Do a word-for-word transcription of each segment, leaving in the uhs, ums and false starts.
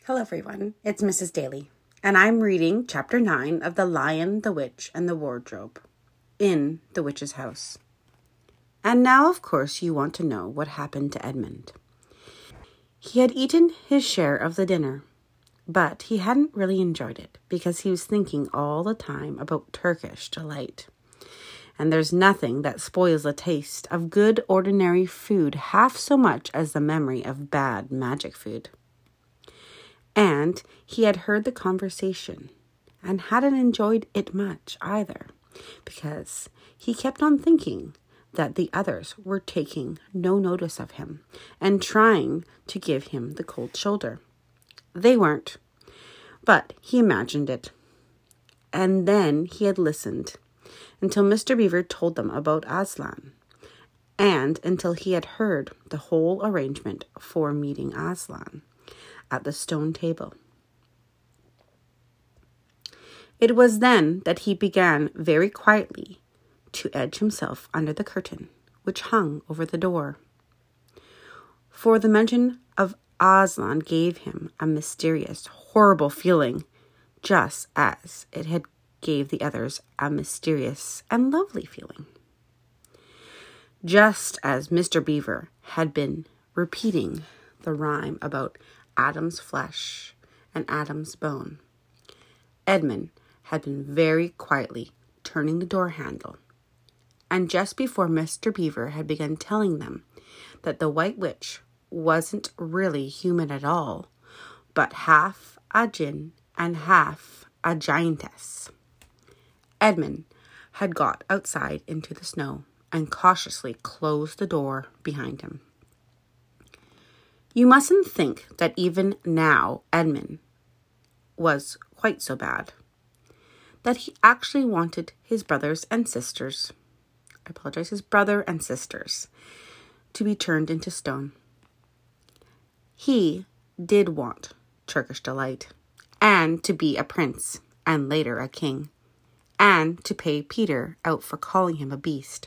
Hello everyone, it's Missus Daly, and I'm reading Chapter nine of The Lion, the Witch, and the Wardrobe in The Witch's House. And now, of course, you want to know what happened to Edmund. He had eaten his share of the dinner, but he hadn't really enjoyed it because he was thinking all the time about Turkish delight. And there's nothing that spoils the taste of good ordinary food half so much as the memory of bad magic food. And he had heard the conversation and hadn't enjoyed it much either, because he kept on thinking that the others were taking no notice of him and trying to give him the cold shoulder. They weren't, but he imagined it. And then he had listened until Mister Beaver told them about Aslan, and until he had heard the whole arrangement for meeting Aslan at the stone table. It was then that he began very quietly to edge himself under the curtain which hung over the door. For the mention of Aslan gave him a mysterious, horrible feeling, just as it had gave the others a mysterious and lovely feeling. Just as Mister Beaver had been repeating the rhyme about Adam's flesh and Adam's bone, Edmund had been very quietly turning the door handle, and just before Mister Beaver had begun telling them that the White Witch wasn't really human at all, but half a djinn and half a giantess, Edmund had got outside into the snow and cautiously closed the door behind him. You mustn't think that even now Edmund was quite so bad, that he actually wanted his brothers and sisters, I apologize, his brother and sisters, to be turned into stone. He did want Turkish delight, and to be a prince, and later a king, and to pay Peter out for calling him a beast.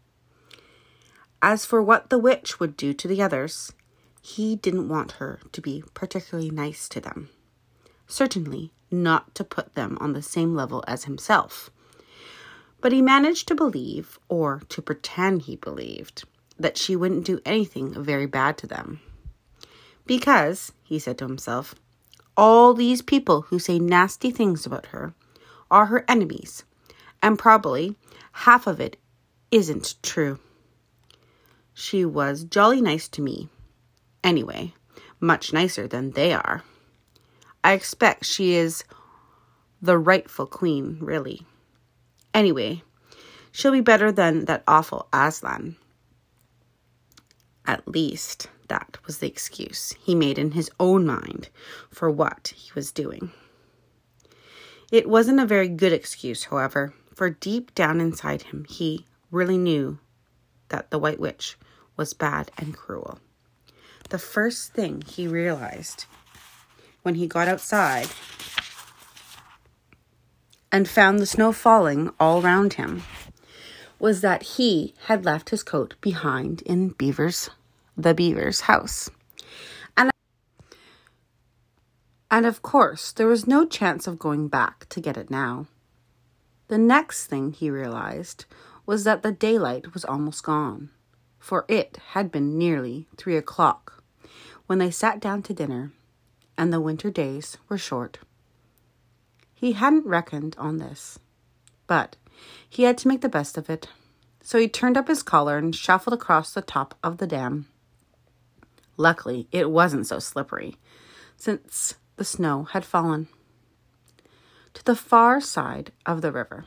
As for what the witch would do to the others, he didn't want her to be particularly nice to them. Certainly not to put them on the same level as himself. But he managed to believe, or to pretend he believed, that she wouldn't do anything very bad to them. Because, he said to himself, all these people who say nasty things about her are her enemies, and probably half of it isn't true. She was jolly nice to me. Anyway, much nicer than they are. I expect she is the rightful queen, really. Anyway, she'll be better than that awful Aslan. At least that was the excuse he made in his own mind for what he was doing. It wasn't a very good excuse, however, for deep down inside him, he really knew that the White Witch was bad and cruel. The first thing he realized when he got outside and found the snow falling all round him was that he had left his coat behind in Beaver's, the Beaver's house. And, and of course, there was no chance of going back to get it now. The next thing he realized was that the daylight was almost gone, for it had been nearly three o'clock when they sat down to dinner, and the winter days were short. He hadn't reckoned on this, but he had to make the best of it, so he turned up his collar and shuffled across the top of the dam. Luckily, it wasn't so slippery, since the snow had fallen, to the far side of the river.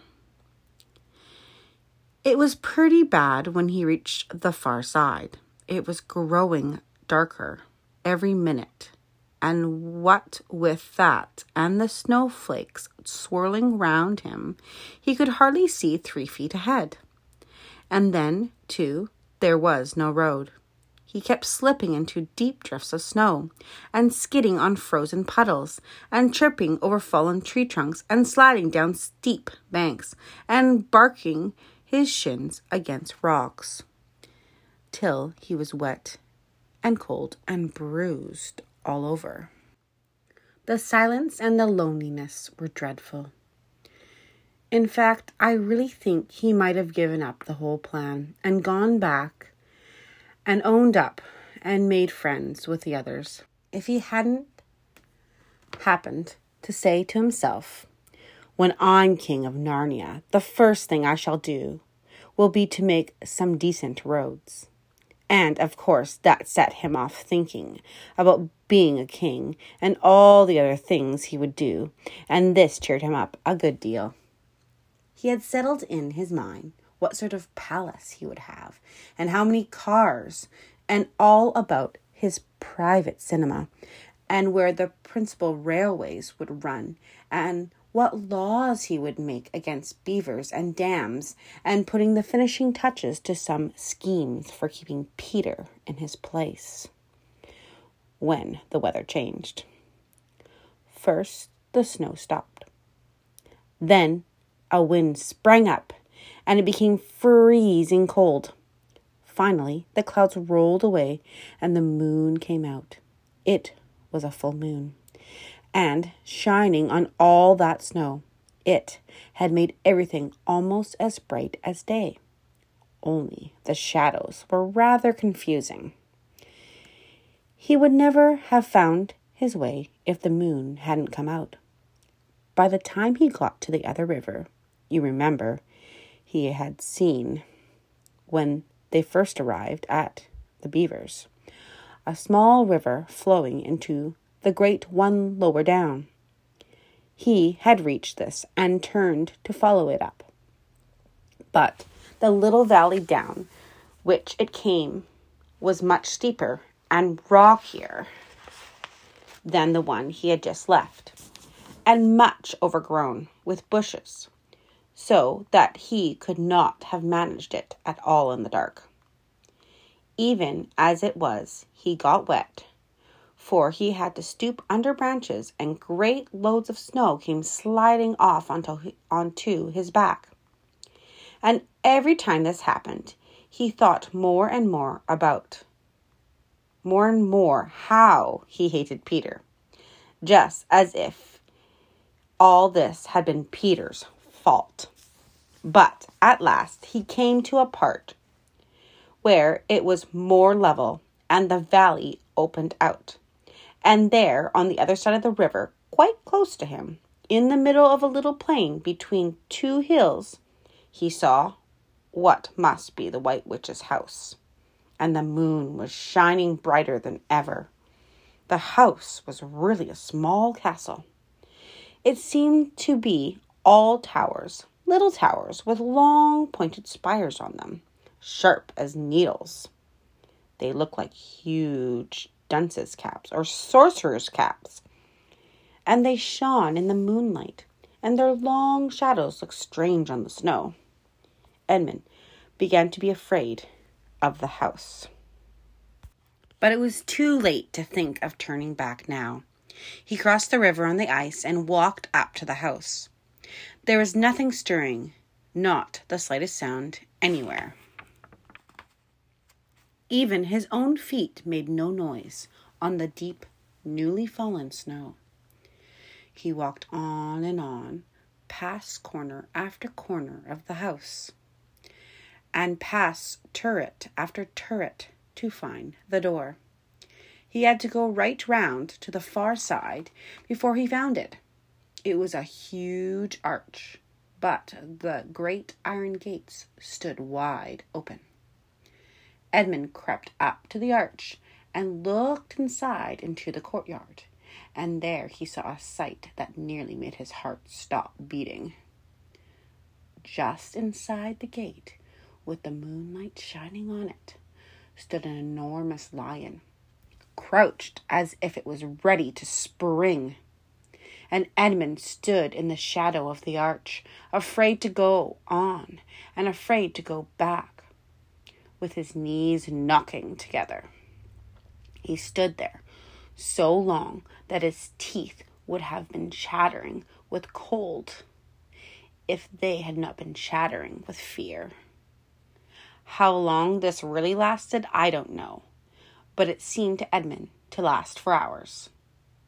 It was pretty bad when he reached the far side. It was growing darker every minute, and what with that and the snowflakes swirling round him, he could hardly see three feet ahead. And then, too, there was no road. He kept slipping into deep drifts of snow, and skidding on frozen puddles, and tripping over fallen tree trunks, and sliding down steep banks, and barking his shins against rocks, till he was wet and cold and bruised all over. The silence and the loneliness were dreadful. In fact, I really think he might have given up the whole plan and gone back and owned up and made friends with the others if he hadn't happened to say to himself, "When I'm king of Narnia, the first thing I shall do will be to make some decent roads." And, of course, that set him off thinking about being a king and all the other things he would do, and this cheered him up a good deal. He had settled in his mind what sort of palace he would have, and how many cars, and all about his private cinema, and where the principal railways would run, and what laws he would make against beavers and dams, and putting the finishing touches to some schemes for keeping Peter in his place when the weather changed. First, the snow stopped. Then a wind sprang up, and it became freezing cold. Finally, the clouds rolled away, and the moon came out. It was a full moon, and shining on all that snow, it had made everything almost as bright as day. Only the shadows were rather confusing. He would never have found his way if the moon hadn't come out. By the time he got to the other river, you remember, he had seen, when they first arrived at the beavers, a small river flowing into the great one lower down. He had reached this and turned to follow it up. But the little valley down which it came was much steeper and rockier than the one he had just left, and much overgrown with bushes, so that he could not have managed it at all in the dark. Even as it was, he got wet, for he had to stoop under branches, and great loads of snow came sliding off onto, onto his back. And every time this happened, he thought more and more about, more and more how he hated Peter, just as if all this had been Peter's fault. But at last he came to a part where it was more level and the valley opened out. And there, on the other side of the river, quite close to him, in the middle of a little plain between two hills, he saw what must be the White Witch's house. And the moon was shining brighter than ever. The house was really a small castle. It seemed to be all towers, little towers with long pointed spires on them, sharp as needles. They looked like huge dunces' caps or sorcerers' caps, and they shone in the moonlight, and their long shadows looked strange on the snow. Edmund began to be afraid of the house. But it was too late to think of turning back now. He crossed the river on the ice and walked up to the house. There was nothing stirring, not the slightest sound anywhere. Even his own feet made no noise on the deep, newly fallen snow. He walked on and on, past corner after corner of the house, and past turret after turret to find the door. He had to go right round to the far side before he found it. It was a huge arch, but the great iron gates stood wide open. Edmund crept up to the arch and looked inside into the courtyard, and there he saw a sight that nearly made his heart stop beating. Just inside the gate, with the moonlight shining on it, stood an enormous lion, crouched as if it was ready to spring. And Edmund stood in the shadow of the arch, afraid to go on and afraid to go back, with his knees knocking together. He stood there so long that his teeth would have been chattering with cold if they had not been chattering with fear. How long this really lasted, I don't know, but it seemed to Edmund to last for hours.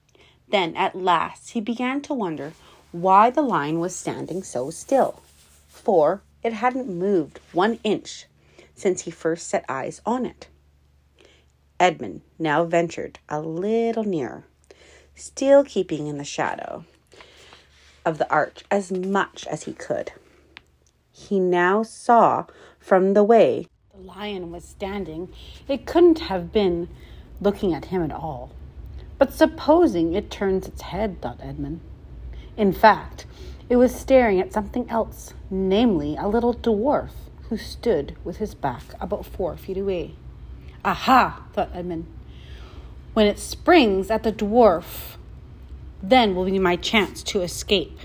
Then at last he began to wonder why the lion was standing so still, for it hadn't moved one inch since he first set eyes on it. Edmund now ventured a little nearer, still keeping in the shadow of the arch as much as he could. He now saw from the way the lion was standing, it couldn't have been looking at him at all. But supposing it turns its head, thought Edmund. In fact, it was staring at something else, namely a little dwarf who stood with his back about four feet away. Aha, thought Edmund. When it springs at the dwarf, then will be my chance to escape.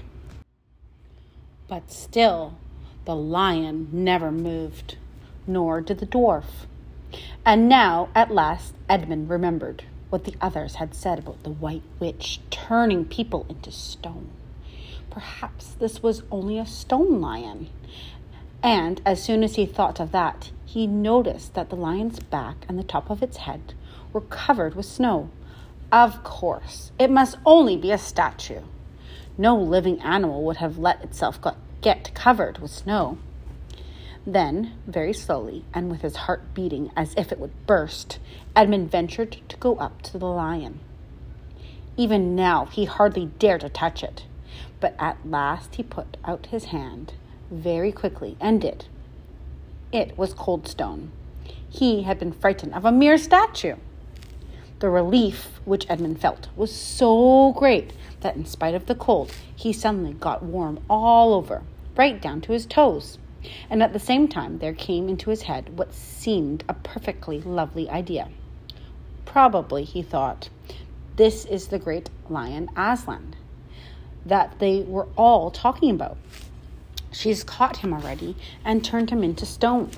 But still, the lion never moved, nor did the dwarf. And now, at last, Edmund remembered what the others had said about the White Witch turning people into stone. Perhaps this was only a stone lion. And as soon as he thought of that, he noticed that the lion's back and the top of its head were covered with snow. Of course, it must only be a statue. No living animal would have let itself get covered with snow. Then, very slowly, and with his heart beating as if it would burst, Edmund ventured to go up to the lion. Even now, he hardly dared to touch it, but at last he put out his hand very quickly and did. It was cold stone. He had been frightened of a mere statue. The relief which Edmund felt was so great that in spite of the cold, he suddenly got warm all over, right down to his toes. And at the same time, there came into his head what seemed a perfectly lovely idea. Probably, he thought, this is the great lion Aslan that they were all talking about. She's caught him already and turned him into stone.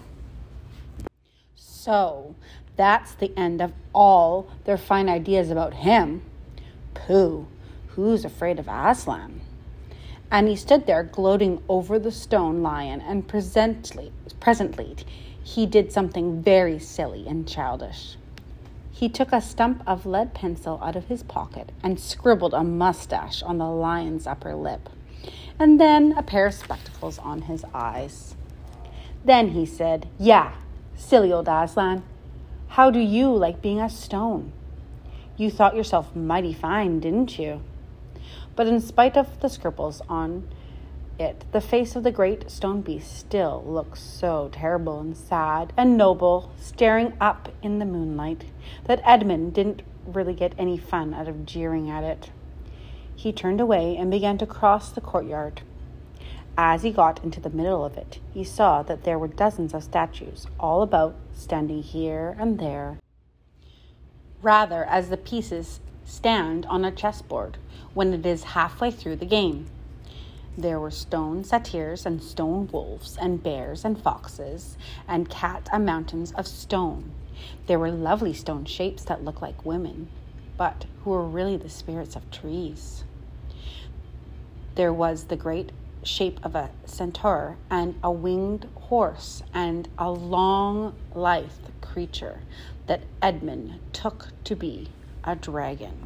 So, that's the end of all their fine ideas about him. Pooh, who's afraid of Aslan? And he stood there gloating over the stone lion, and presently, presently he did something very silly and childish. He took a stump of lead pencil out of his pocket and scribbled a mustache on the lion's upper lip, and then a pair of spectacles on his eyes. Then he said, "Yeah, silly old Aslan, how do you like being a stone? You thought yourself mighty fine, didn't you?" But in spite of the scribbles on it, the face of the great stone beast still looked so terrible and sad and noble, staring up in the moonlight, that Edmund didn't really get any fun out of jeering at it. He turned away and began to cross the courtyard. As he got into the middle of it, he saw that there were dozens of statues all about, standing here and there, rather as the pieces stand on a chessboard when it is halfway through the game. There were stone satyrs and stone wolves and bears and foxes and cats and mountains of stone. There were lovely stone shapes that looked like women, but who were really the spirits of trees. There was the great shape of a centaur and a winged horse and a long, lithe creature that Edmund took to be a dragon.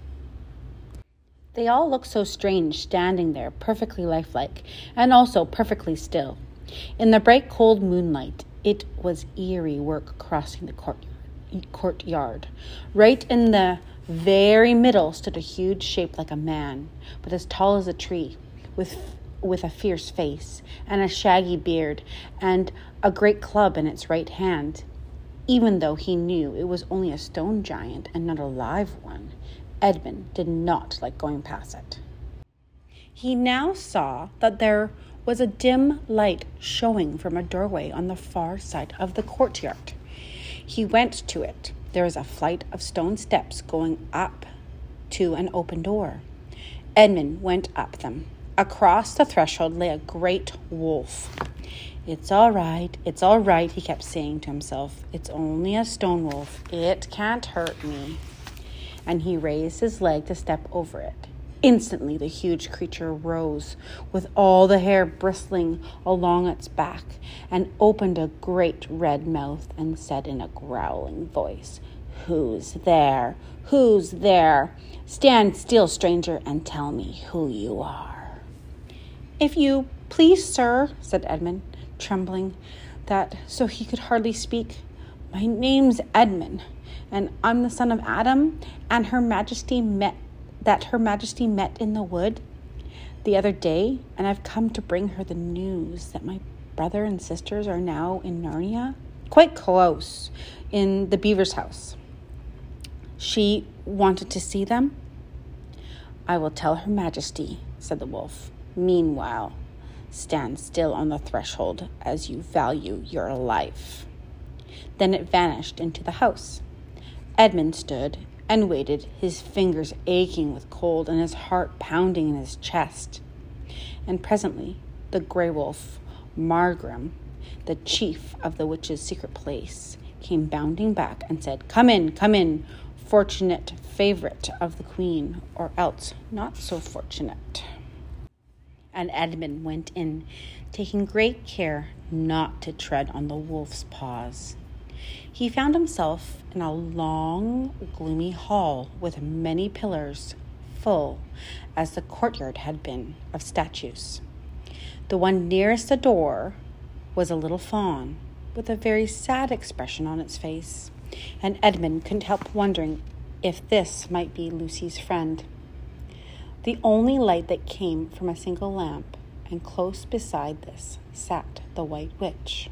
They all looked so strange standing there, perfectly lifelike, and also perfectly still. In the bright cold moonlight, it was eerie work crossing the court, courtyard. Right in the very middle stood a huge shape like a man, but as tall as a tree, with with a fierce face and a shaggy beard and a great club in its right hand. Even though he knew it was only a stone giant and not a live one, Edmund did not like going past it. He now saw that there was a dim light showing from a doorway on the far side of the courtyard. He went to it. There was a flight of stone steps going up to an open door. Edmund went up them. Across the threshold lay a great wolf. "It's all right, it's all right," he kept saying to himself. "It's only a stone wolf. It can't hurt me." And he raised his leg to step over it. Instantly, the huge creature rose, with all the hair bristling along its back, and opened a great red mouth and said in a growling voice, "Who's there? Who's there? Stand still, stranger, and tell me who you are." "If you please, sir," said Edmund, trembling that so he could hardly speak, "my name's Edmund, and I'm the son of Adam, and her majesty met that her majesty met in the wood the other day, and I've come to bring her the news that my brother and sisters are now in Narnia, quite close, in the beaver's house. She wanted to see them." "I will tell her majesty," said the wolf. "Meanwhile, stand still on the threshold as you value your life." Then it vanished into the house. Edmund stood and waited, his fingers aching with cold and his heart pounding in his chest. And presently the grey wolf, Margrim, the chief of the witch's secret place, came bounding back and said, "Come in, come in, fortunate favourite of the queen, or else not so fortunate." And Edmund went in, taking great care not to tread on the wolf's paws. He found himself in a long, gloomy hall with many pillars, full, as the courtyard had been, of statues. The one nearest the door was a little fawn, with a very sad expression on its face, and Edmund couldn't help wondering if this might be Lucy's friend. The only light that came from a single lamp, and close beside this sat the White Witch.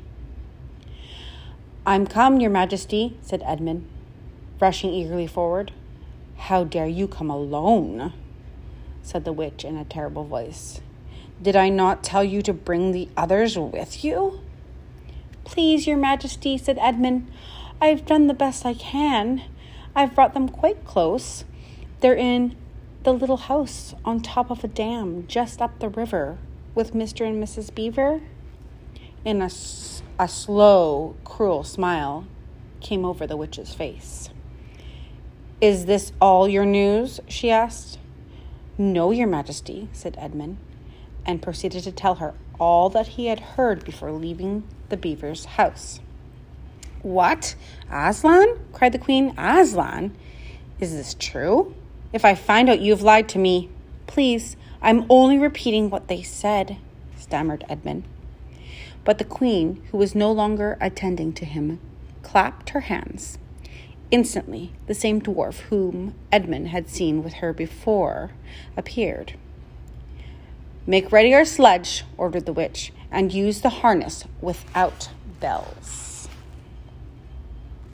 "I'm come, your majesty," said Edmund, rushing eagerly forward. "How dare you come alone?" said the witch in a terrible voice. "Did I not tell you to bring the others with you?" "Please, your majesty," said Edmund, "I've done the best I can. I've brought them quite close. They're in the little house on top of a dam just up the river with Mister and Missus Beaver." In a, a slow, cruel smile came over the witch's face. "Is this all your news?" she asked. "No, your majesty," said Edmund, and proceeded to tell her all that he had heard before leaving the beaver's house. "What? Aslan?" cried the queen. "Aslan? Is this true? If I find out you've lied to me—" "Please, I'm only repeating what they said," stammered Edmund. But the queen, who was no longer attending to him, clapped her hands. Instantly, the same dwarf whom Edmund had seen with her before appeared. "Make ready our sledge," ordered the witch, "and use the harness without bells."